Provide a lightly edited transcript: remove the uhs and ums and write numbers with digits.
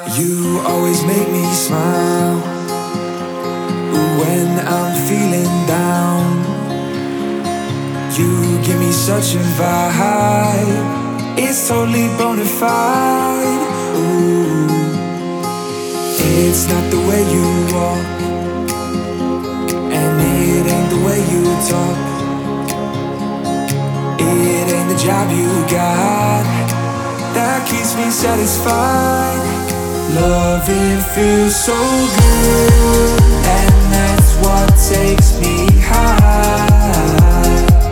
You always make me smile when I'm feeling down. You give me such a vibe, it's totally bona fide. Ooh. It's not the way you walk, and it ain't the way you talk. It ain't the job you got that keeps me satisfied. Loving feels so good, and that's what takes me